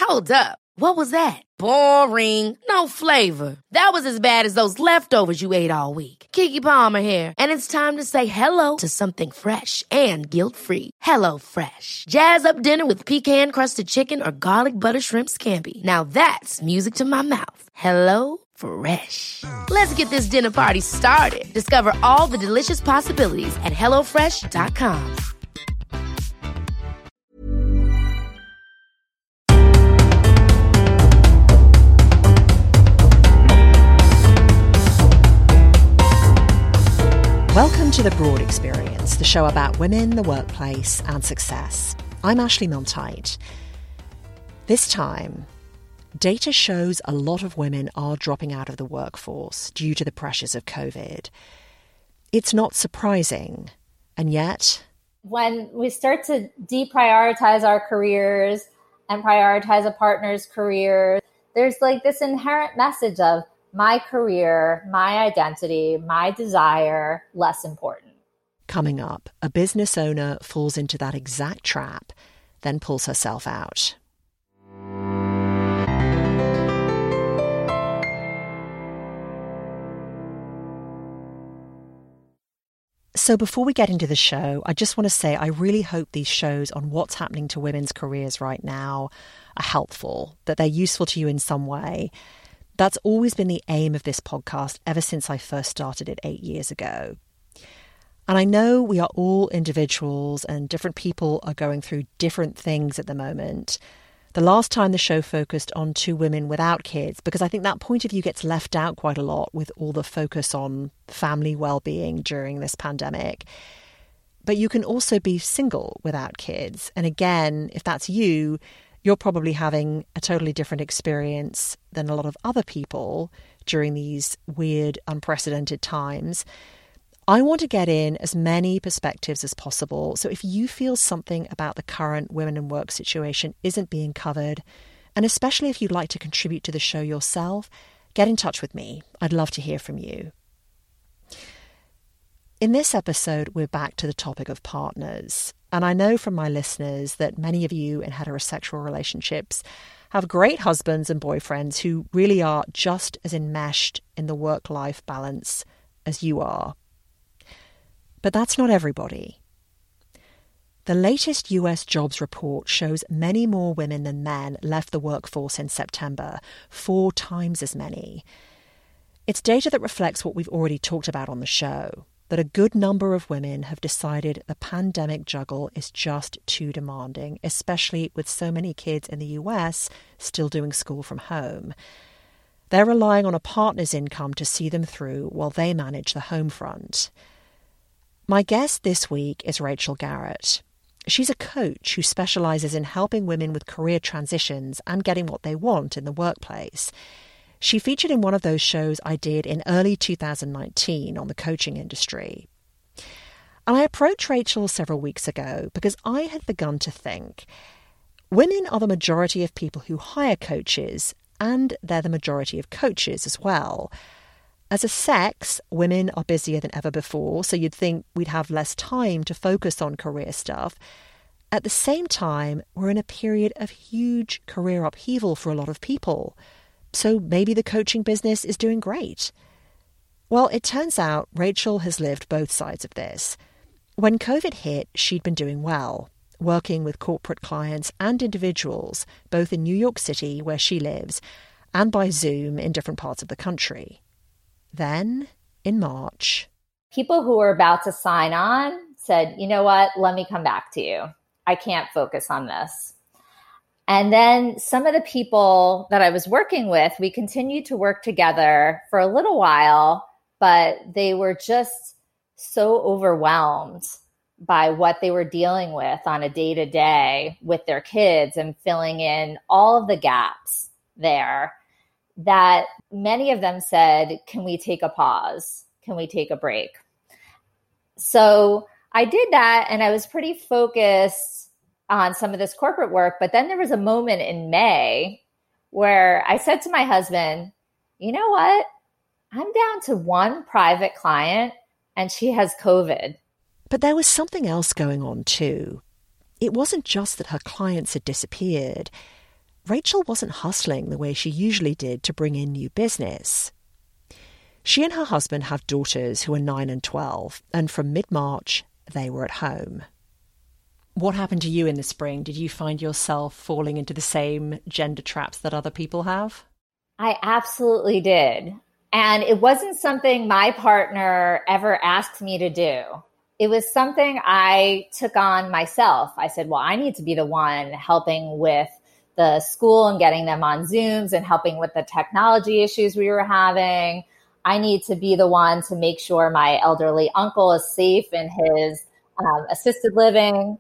Hold up. What was that? Boring. No flavor. That was as bad as those leftovers you ate all week. Keke Palmer here. And it's time to say hello to something fresh and guilt-free. Hello Fresh. Jazz up dinner with pecan-crusted chicken or garlic butter shrimp scampi. Now that's music to my mouth. Hello Fresh. Let's get this dinner party started. Discover all the delicious possibilities at hellofresh.com. Welcome to The Broad Experience, the show about women, the workplace and success. I'm Ashley Milne-Tyte. This time, data shows a lot of women are dropping out of the workforce due to the pressures of COVID. It's not surprising, and yet... When we start to deprioritize our careers and prioritize a partner's career, there's like this inherent message of my career, my identity, my desire, less important. Coming up, a business owner falls into that exact trap, then pulls herself out. So before we get into the show, I just want to say I really hope these shows on what's happening to women's careers right now are helpful, that they're useful to you in some way. That's always been the aim of this podcast ever since I first started it 8 years ago. And I know we are all individuals and different people are going through different things at the moment. The last time the show focused on 2 women without kids, because I think that point of view gets left out quite a lot with all the focus on family well-being during this pandemic. But you can also be single without kids. And again, if that's you, you're probably having a totally different experience than a lot of other people during these weird, unprecedented times. I want to get in as many perspectives as possible. So if you feel something about the current women in work situation isn't being covered, and especially if you'd like to contribute to the show yourself, get in touch with me. I'd love to hear from you. In this episode, we're back to the topic of partners. And I know from my listeners that many of you in heterosexual relationships have great husbands and boyfriends who really are just as enmeshed in the work-life balance as you are. But that's not everybody. The latest US jobs report shows many more women than men left the workforce in September, 4 times as many. It's data that reflects what we've already talked about on the show, that a good number of women have decided the pandemic juggle is just too demanding, especially with so many kids in the US still doing school from home. They're relying on a partner's income to see them through while they manage the home front. My guest this week is Rachel Garrett. She's a coach who specialises in helping women with career transitions and getting what they want in the workplace. She featured in one of those shows I did in early 2019 on the coaching industry. And I approached Rachel several weeks ago because I had begun to think women are the majority of people who hire coaches, and they're the majority of coaches as well. As a sex, women are busier than ever before, so you'd think we'd have less time to focus on career stuff. At the same time, we're in a period of huge career upheaval for a lot of people. So maybe the coaching business is doing great. Well, it turns out Rachel has lived both sides of this. When COVID hit, she'd been doing well, working with corporate clients and individuals, both in New York City, where she lives, and by Zoom in different parts of the country. Then, in March, people who were about to sign on said, you know what, let me come back to you. I can't focus on this. And then some of the people that I was working with, we continued to work together for a little while, but they were just so overwhelmed by what they were dealing with on a day-to-day with their kids and filling in all of the gaps there, that many of them said, can we take a pause? Can we take a break? So I did that, and I was pretty focused on some of this corporate work. But then there was a moment in May where I said to my husband, you know what? I'm down to one private client, and she has COVID. But there was something else going on too. It wasn't just that her clients had disappeared. Rachel wasn't hustling the way she usually did to bring in new business. She and her husband have daughters who are 9 and 12, and from mid-March, they were at home. What happened to you in the spring? Did you find yourself falling into the same gender traps that other people have? I absolutely did. And it wasn't something my partner ever asked me to do. It was something I took on myself. I said, well, I need to be the one helping with the school and getting them on Zooms and helping with the technology issues we were having. I need to be the one to make sure my elderly uncle is safe in his assisted living.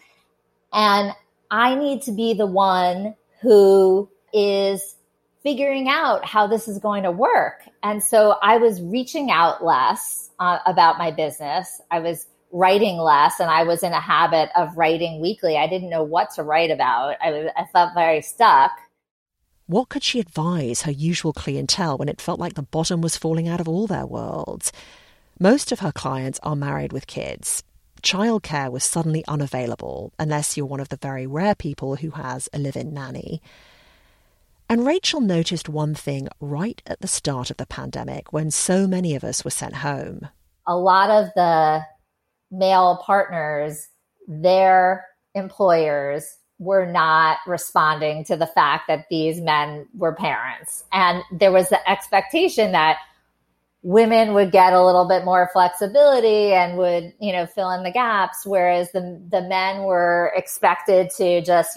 And I need to be the one who is figuring out how this is going to work. And so I was reaching out less about my business. I was writing less, and I was in a habit of writing weekly. I didn't know what to write about. I felt very stuck. What could she advise her usual clientele when it felt like the bottom was falling out of all their worlds? Most of her clients are married with kids. Childcare was suddenly unavailable, unless you're one of the very rare people who has a live-in nanny. And Rachel noticed one thing right at the start of the pandemic when so many of us were sent home. A lot of the male partners, their employers were not responding to the fact that these men were parents. And there was the expectation that women would get a little bit more flexibility and would, fill in the gaps, whereas the men were expected to just,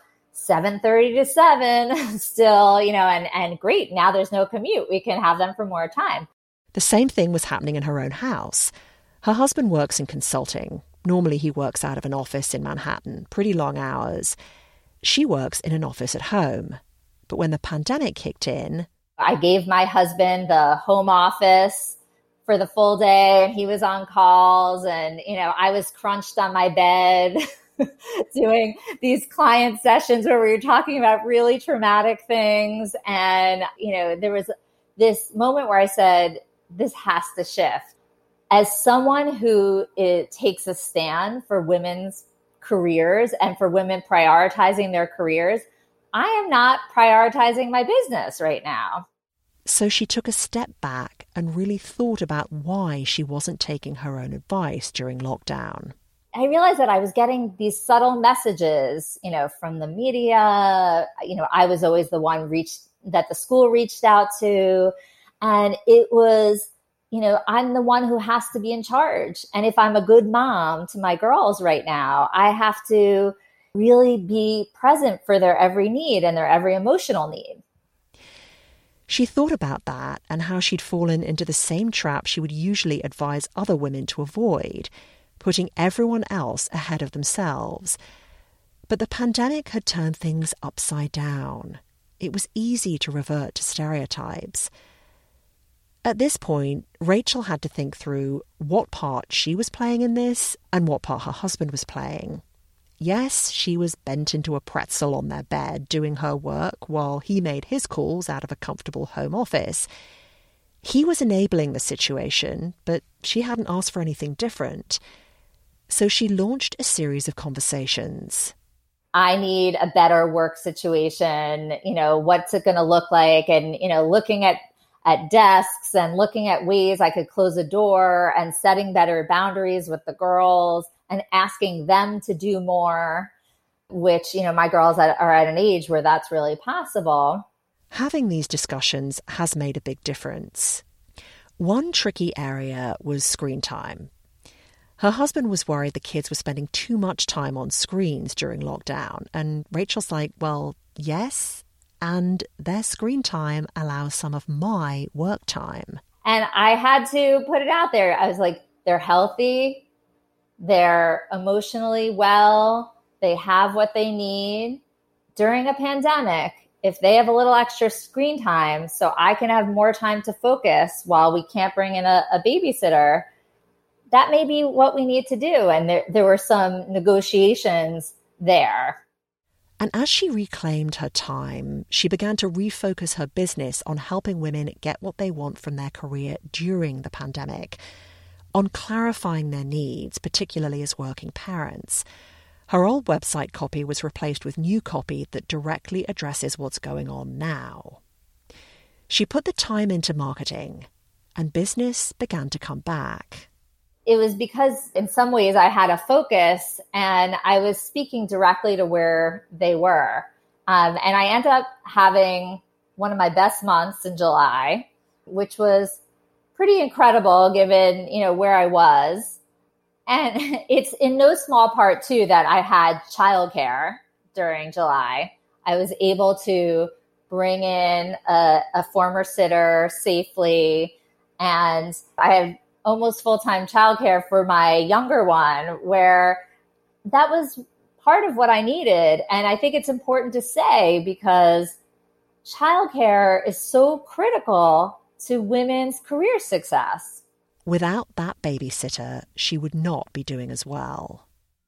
7:30 to 7 still, and great. Now there's no commute. We can have them for more time. The same thing was happening in her own house. Her husband works in consulting. Normally he works out of an office in Manhattan, pretty long hours. She works in an office at home. But when the pandemic kicked in, I gave my husband the home office for the full day, and he was on calls, and, I was crunched on my bed doing these client sessions where we were talking about really traumatic things. And, there was this moment where I said, this has to shift. As someone who takes a stand for women's careers and for women prioritizing their careers, I am not prioritizing my business right now. So she took a step back and really thought about why she wasn't taking her own advice during lockdown. I realized that I was getting these subtle messages, from the media. I was always the one that the school reached out to. And it was, I'm the one who has to be in charge. And if I'm a good mom to my girls right now, I have to really be present for their every need and their every emotional need. She thought about that and how she'd fallen into the same trap she would usually advise other women to avoid, putting everyone else ahead of themselves. But the pandemic had turned things upside down. It was easy to revert to stereotypes. At this point, Rachel had to think through what part she was playing in this and what part her husband was playing. Yes, she was bent into a pretzel on their bed doing her work while he made his calls out of a comfortable home office. He was enabling the situation, but she hadn't asked for anything different. So she launched a series of conversations. I need a better work situation. What's it going to look like? And, looking at desks and looking at ways I could close a door and setting better boundaries with the girls and asking them to do more, which, my girls are at an age where that's really possible. Having these discussions has made a big difference. One tricky area was screen time. Her husband was worried the kids were spending too much time on screens during lockdown. And Rachel's like, well, yes, and their screen time allows some of my work time. And I had to put it out there. I was like, they're healthy. They're emotionally well. They have what they need. During a pandemic, if they have a little extra screen time so I can have more time to focus while we can't bring in a babysitter, that may be what we need to do. And there were some negotiations there. And as she reclaimed her time, she began to refocus her business on helping women get what they want from their career during the pandemic, on clarifying their needs, particularly as working parents. Her old website copy was replaced with new copy that directly addresses what's going on now. She put the time into marketing, and business began to come back. It was because in some ways I had a focus and I was speaking directly to where they were. And I ended up having one of my best months in July, which was pretty incredible given, where I was. And it's in no small part too that I had childcare during July. I was able to bring in a former sitter safely, and I have almost full-time childcare for my younger one, where that was part of what I needed. And I think it's important to say because childcare is so critical to women's career success. Without that babysitter, she would not be doing as well.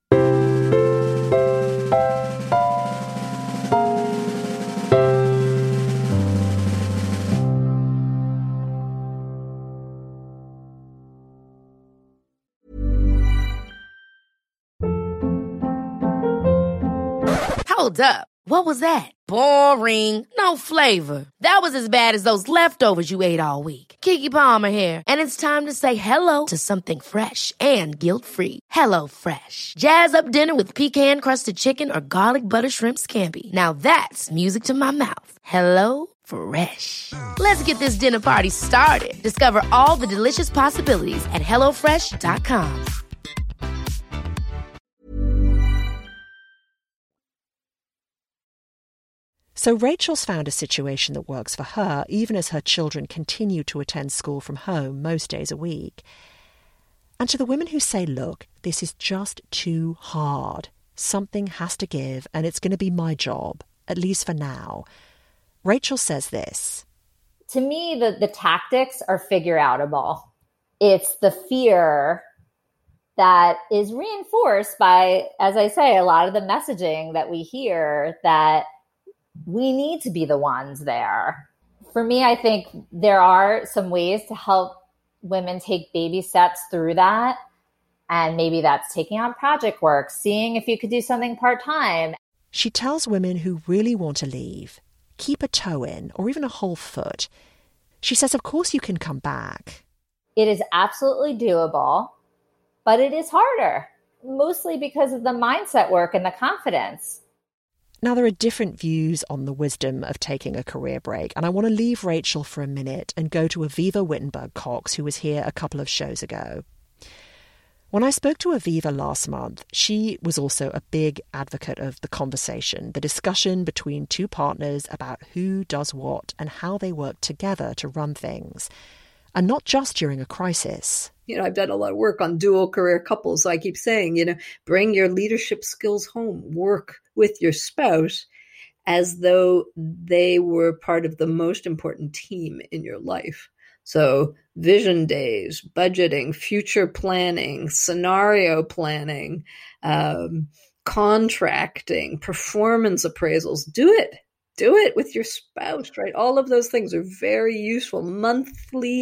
Hold up. What was that? Boring. No flavor. That was as bad as those leftovers you ate all week. Keke Palmer here, and it's time to say hello to something fresh and guilt-free. HelloFresh. Jazz up dinner with pecan-crusted chicken or garlic butter shrimp scampi. Now that's music to my mouth. HelloFresh. Let's get this dinner party started. Discover all the delicious possibilities at HelloFresh.com. So Rachel's found a situation that works for her, even as her children continue to attend school from home most days a week. And to the women who say, look, this is just too hard. Something has to give, and it's going to be my job, at least for now. Rachel says this. To me, the tactics are figure-outable. It's the fear that is reinforced by, as I say, a lot of the messaging that we hear that we need to be the ones there. For me, I think there are some ways to help women take baby steps through that. And maybe that's taking on project work, seeing if you could do something part-time. She tells women who really want to leave, keep a toe in or even a whole foot. She says, of course you can come back. It is absolutely doable, but it is harder, mostly because of the mindset work and the confidence. Now, there are different views on the wisdom of taking a career break, and I want to leave Rachel for a minute and go to Aviva Wittenberg-Cox, who was here a couple of shows ago. When I spoke to Aviva last month, she was also a big advocate of the conversation, the discussion between two partners about who does what and how they work together to run things, and not just during a crisis. I've done a lot of work on dual career couples. So I keep saying, bring your leadership skills home, work with your spouse as though they were part of the most important team in your life. So vision days, budgeting, future planning, scenario planning, contracting, performance appraisals. Do it. Do it with your spouse, right? All of those things are very useful. Monthly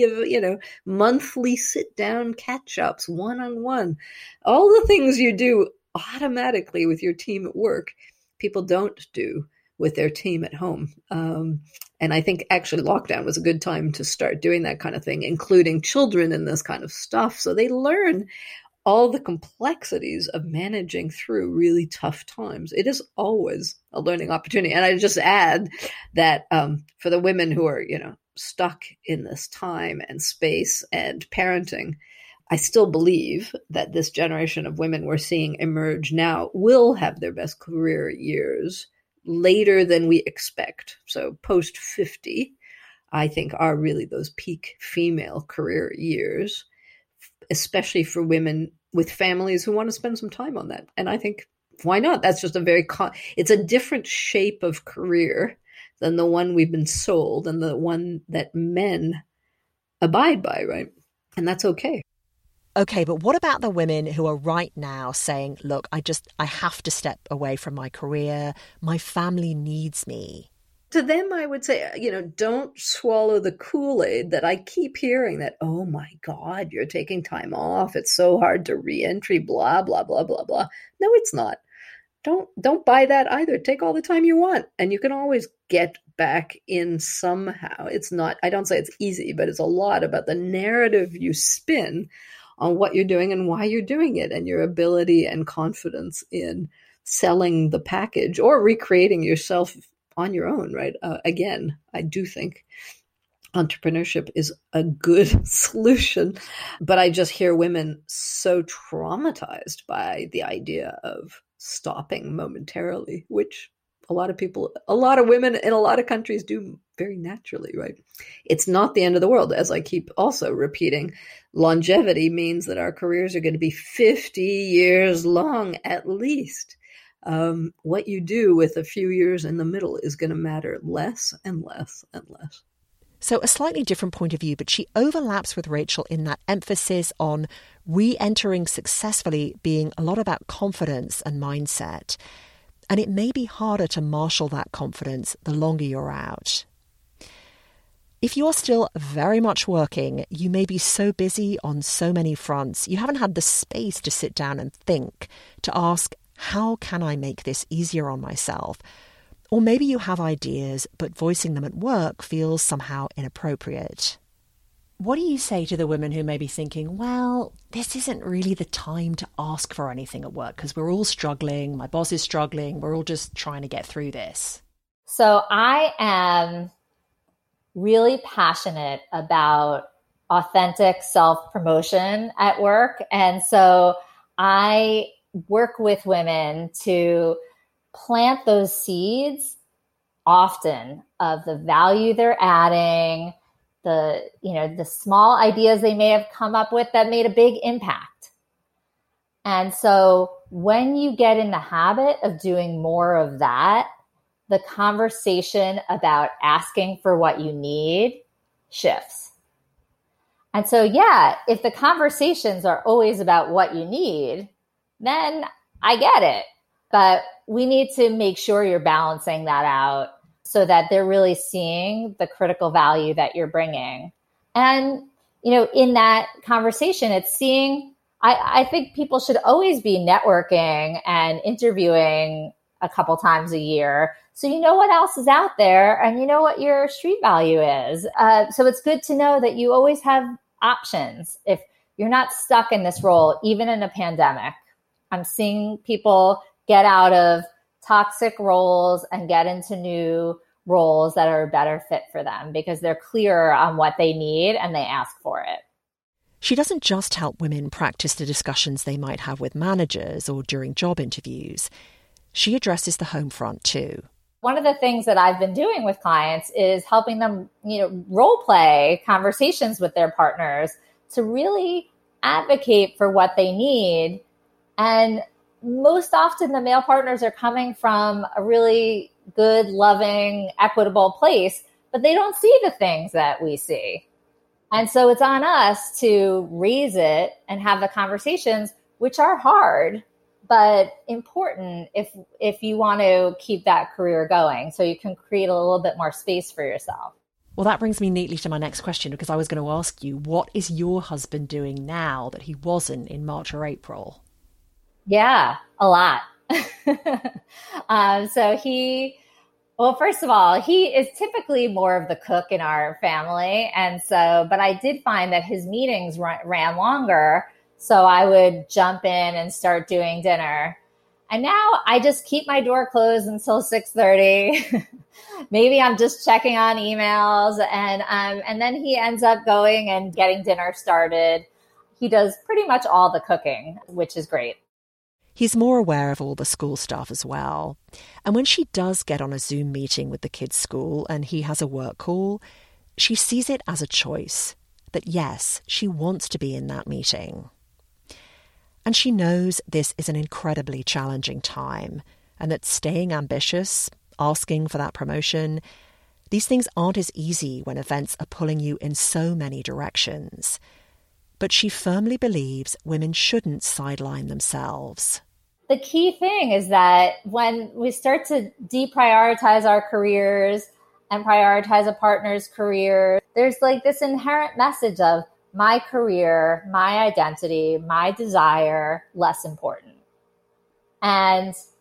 sit-down catch-ups, one-on-one. All the things you do automatically with your team at work, people don't do with their team at home. And I think actually lockdown was a good time to start doing that kind of thing, including children in this kind of stuff. So they learn all the complexities of managing through really tough times. It is always a learning opportunity. And I just add that for the women who are, stuck in this time and space and parenting, I still believe that this generation of women we're seeing emerge now will have their best career years later than we expect. So post 50, I think, are really those peak female career years, especially for women with families who want to spend some time on that. And I think, why not? That's just it's a different shape of career than the one we've been sold and the one that men abide by, right? And that's okay. Okay, but what about the women who are right now saying, look, I have to step away from my career. My family needs me. To them, I would say, don't swallow the Kool-Aid that I keep hearing that, oh my God, you're taking time off. It's so hard to re-entry, blah, blah, blah, blah, blah. No, it's not. don't buy that either. Take all the time you want, and you can always get back in somehow. It's not, I don't say it's easy, but it's a lot about the narrative you spin on what you're doing and why you're doing it, and your ability and confidence in selling the package or recreating yourself on your own, right? Again, I do think entrepreneurship is a good solution, but I just hear women so traumatized by the idea of stopping momentarily, which a lot of women in a lot of countries do very naturally, right? It's not the end of the world. As I keep also repeating, longevity means that our careers are going to be 50 years long at least. What you do with a few years in the middle is going to matter less and less and less. So a slightly different point of view, but she overlaps with Rachel in that emphasis on re-entering successfully being a lot about confidence and mindset. And it may be harder to marshal that confidence the longer you're out. If you're still very much working, you may be so busy on so many fronts, you haven't had the space to sit down and think, to ask, how can I make this easier on myself? Or maybe you have ideas, but voicing them at work feels somehow inappropriate. What do you say to the women who may be thinking, well, this isn't really the time to ask for anything at work because we're all struggling, my boss is struggling, we're all just trying to get through this? So I am really passionate about authentic self-promotion at work. And so I work with women to plant those seeds often of the value they're adding, the small ideas they may have come up with that made a big impact. And so when you get in the habit of doing more of that, the conversation about asking for what you need shifts. And so, yeah, if the conversations are always about what you need, then I get it. But we need to make sure you're balancing that out so that they're really seeing the critical value that you're bringing. And, in that conversation, it's seeing, I think people should always be networking and interviewing a couple times a year. So you know what else is out there and you know what your street value is. So it's good to know that you always have options. If you're not stuck in this role, even in a pandemic, I'm seeing people get out of toxic roles and get into new roles that are a better fit for them because they're clearer on what they need and they ask for it. She doesn't just help women practice the discussions they might have with managers or during job interviews. She addresses the home front too. One of the things that I've been doing with clients is helping them, role play conversations with their partners to really advocate for what they need. And most often the male partners are coming from a really good, loving, equitable place, but they don't see the things that we see. And so it's on us to raise it and have the conversations, which are hard, but important if you want to keep that career going. So you can create a little bit more space for yourself. Well, that brings me neatly to my next question, because I was going to ask you, what is your husband doing now that he wasn't in March or April? Yeah, a lot. Well, first of all, he is typically more of the cook in our family. But I did find that his meetings ran longer. So I would jump in and start doing dinner. And now I just keep my door closed until 6:30. Maybe I'm just checking on emails. And then he ends up going and getting dinner started. He does pretty much all the cooking, which is great. He's more aware of all the school stuff as well. And when she does get on a Zoom meeting with the kids' school and he has a work call, she sees it as a choice, that yes, she wants to be in that meeting. And she knows this is an incredibly challenging time and that staying ambitious, asking for that promotion, these things aren't as easy when events are pulling you in so many directions. But she firmly believes women shouldn't sideline themselves. The key thing is that when we start to deprioritize our careers and prioritize a partner's career, there's like this inherent message of my career, my identity, my desire, less important. And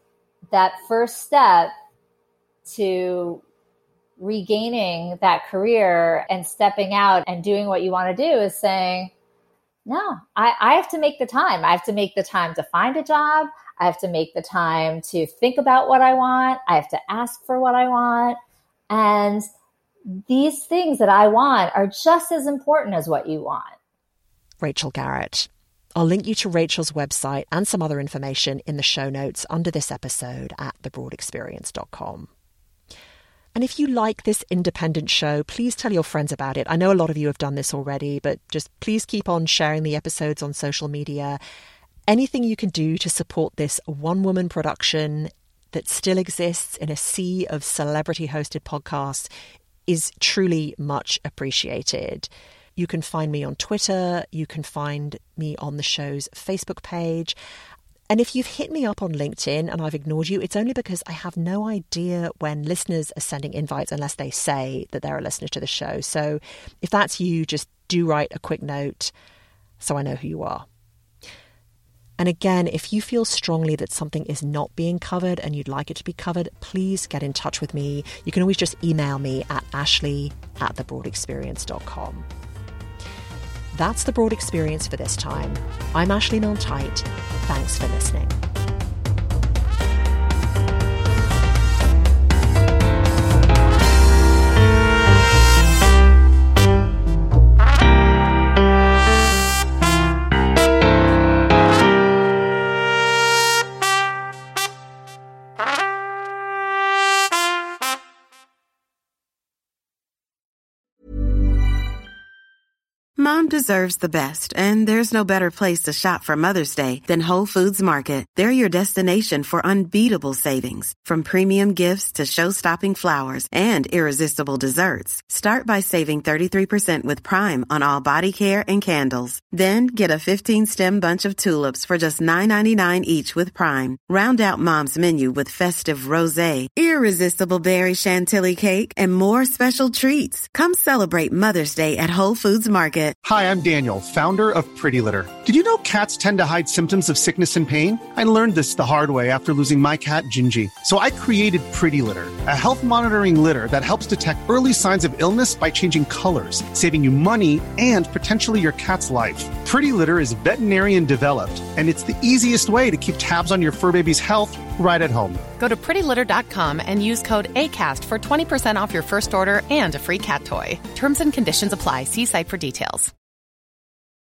that first step to regaining that career and stepping out and doing what you want to do is saying, no, I have to make the time. I have to make the time to find a job. I have to make the time to think about what I want. I have to ask for what I want. And these things that I want are just as important as what you want. Rachel Garrett. I'll link you to Rachel's website and some other information in the show notes under this episode at thebroadexperience.com. And if you like this independent show, please tell your friends about it. I know a lot of you have done this already, but just please keep on sharing the episodes on social media. Anything you can do to support this one-woman production that still exists in a sea of celebrity-hosted podcasts is truly much appreciated. You can find me on Twitter. You can find me on the show's Facebook page. And if you've hit me up on LinkedIn and I've ignored you, it's only because I have no idea when listeners are sending invites unless they say that they're a listener to the show. So if that's you, just do write a quick note so I know who you are. And again, if you feel strongly that something is not being covered and you'd like it to be covered, please get in touch with me. You can always just email me at ashley@thebroadexperience.com. That's The Broad Experience for this time. I'm Ashley Milne-Tyte. Thanks for listening. Mom deserves the best, and there's no better place to shop for Mother's Day than Whole Foods Market. They're your destination for unbeatable savings, from premium gifts to show-stopping flowers and irresistible desserts. Start by saving 33% with Prime on all body care and candles. Then get a 15-stem bunch of tulips for just $9.99 each with Prime. Round out Mom's menu with festive rosé, irresistible berry chantilly cake, and more special treats. Come celebrate Mother's Day at Whole Foods Market. Hi, I'm Daniel, founder of Pretty Litter. Did you know cats tend to hide symptoms of sickness and pain? I learned this the hard way after losing my cat, Gingy. So I created Pretty Litter, a health monitoring litter that helps detect early signs of illness by changing colors, saving you money and potentially your cat's life. Pretty Litter is veterinarian developed, and it's the easiest way to keep tabs on your fur baby's health right at home. Go to prettylitter.com and use code ACAST for 20% off your first order and a free cat toy. Terms and conditions apply. See site for details.